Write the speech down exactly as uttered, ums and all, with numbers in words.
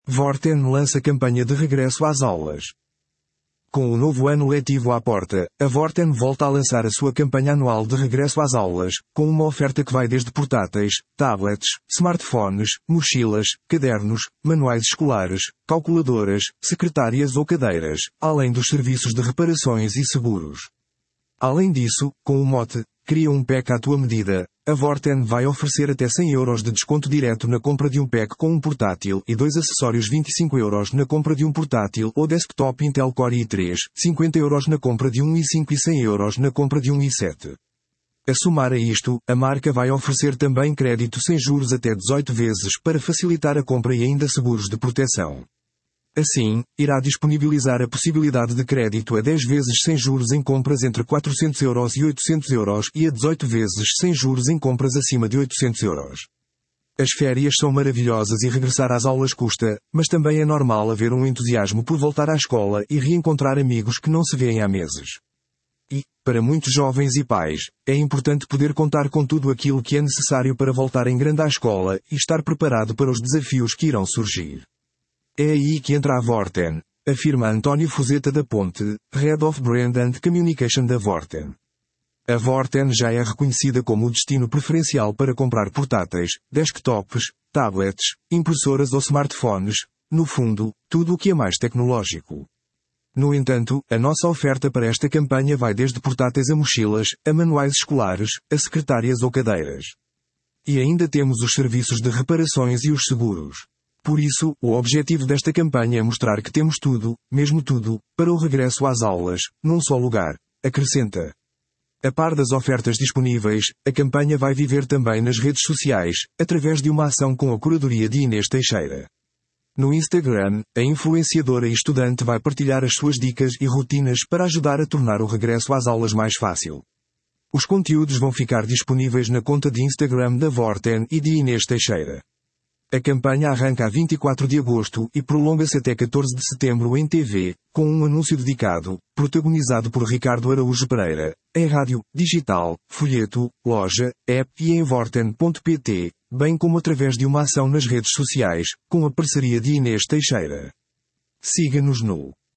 Vorten lança campanha de regresso às aulas. Com o novo ano letivo à porta, a Vorten volta a lançar a sua campanha anual de regresso às aulas, com uma oferta que vai desde portáteis, tablets, smartphones, mochilas, cadernos, manuais escolares, calculadoras, secretárias ou cadeiras, além dos serviços de reparações e seguros. Além disso, com o mote "Cria um pack à tua medida", a Vorten vai oferecer até cem euros de desconto direto na compra de um pack com um portátil e dois acessórios, vinte e cinco euros na compra de um portátil ou desktop Intel Core i três, cinquenta euros na compra de um i cinco e cem euros na compra de um i sete. A somar a isto, a marca vai oferecer também crédito sem juros até dezoito vezes para facilitar a compra e ainda seguros de proteção. Assim, irá disponibilizar a possibilidade de crédito a dez vezes sem juros em compras entre quatrocentos euros e oitocentos euros e a dezoito vezes sem juros em compras acima de oitocentos euros. As férias são maravilhosas e regressar às aulas custa, mas também é normal haver um entusiasmo por voltar à escola e reencontrar amigos que não se vêem há meses. E, para muitos jovens e pais, é importante poder contar com tudo aquilo que é necessário para voltar em grande à escola e estar preparado para os desafios que irão surgir. É aí que entra a Vorten, afirma António Fuzeta da Ponte, Head of Brand and Communication da Vorten. A Vorten já é reconhecida como o destino preferencial para comprar portáteis, desktops, tablets, impressoras ou smartphones, no fundo, tudo o que é mais tecnológico. No entanto, a nossa oferta para esta campanha vai desde portáteis a mochilas, a manuais escolares, a secretárias ou cadeiras. E ainda temos os serviços de reparações e os seguros. Por isso, o objetivo desta campanha é mostrar que temos tudo, mesmo tudo, para o regresso às aulas, num só lugar, acrescenta. A par das ofertas disponíveis, a campanha vai viver também nas redes sociais, através de uma ação com a curadoria de Inês Teixeira. No Instagram, a influenciadora e estudante vai partilhar as suas dicas e rotinas para ajudar a tornar o regresso às aulas mais fácil. Os conteúdos vão ficar disponíveis na conta de Instagram da Vorten e de Inês Teixeira. A campanha arranca a vinte e quatro de agosto e prolonga-se até catorze de setembro em T V, com um anúncio dedicado, protagonizado por Ricardo Araújo Pereira, em rádio, digital, folheto, loja, app e em vorten ponto pt, bem como através de uma ação nas redes sociais, com a parceria de Inês Teixeira. Siga-nos no